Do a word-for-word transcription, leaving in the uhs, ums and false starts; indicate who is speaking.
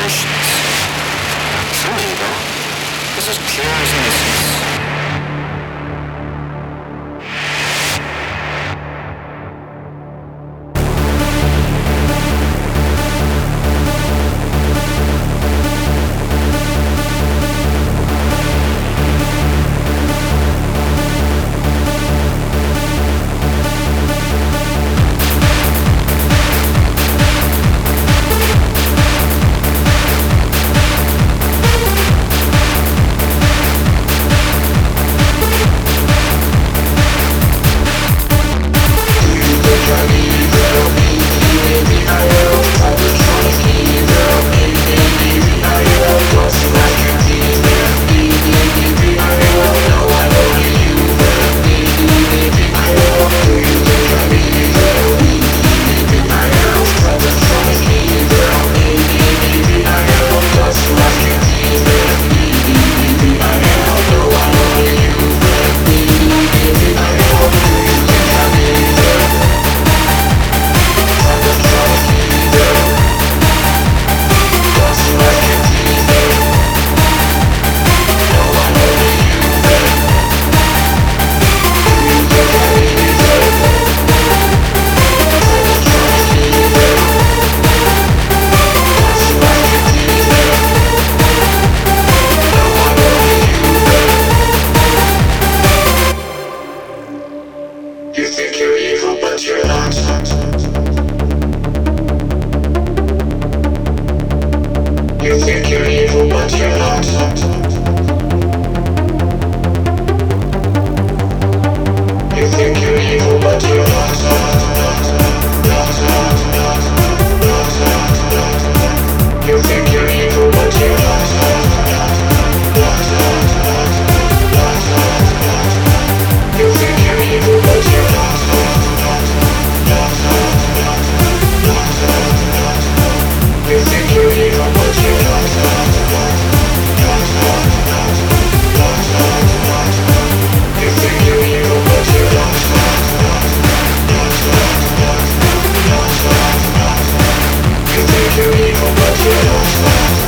Speaker 1: emotions. True evil is as pure as innocence.
Speaker 2: You think you're evil, but you're not. You think you're evil, but you're not. You think you're evil, but you're not. You think you're evil, but you're not. You think you're evil, but you're not. You think you're evil, but you're not. You think you're evil, but you're not. You think you're evil, but you're not.